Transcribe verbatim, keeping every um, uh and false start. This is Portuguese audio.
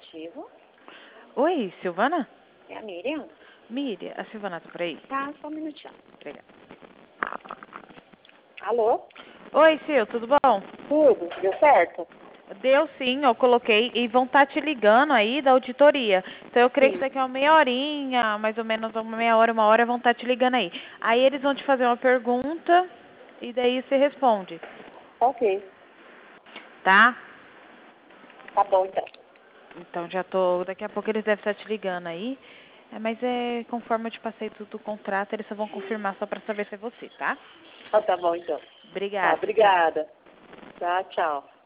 corporativo. Oi, Silvana? É a Miriam? Miriam, a Silvana tá por aí? Tá, só um minutinho. Obrigada. Alô? Oi, Sil, tudo bom? Tudo, deu certo? Deu sim, eu coloquei e vão estar te ligando aí da auditoria. Então eu creio que Sim. daqui a uma meia horinha, mais ou menos uma meia hora, uma hora, vão estar te ligando aí. Aí eles vão te fazer uma pergunta e daí você responde, Ok, tá? tá bom então. Então já tô, daqui a pouco eles devem estar te ligando aí. É, mas é conforme eu te passei tudo o contrato, eles só vão confirmar só pra saber se é você, tá? Ah, tá bom então. Tá, Obrigada, tchau. obrigada. Tá, tchau.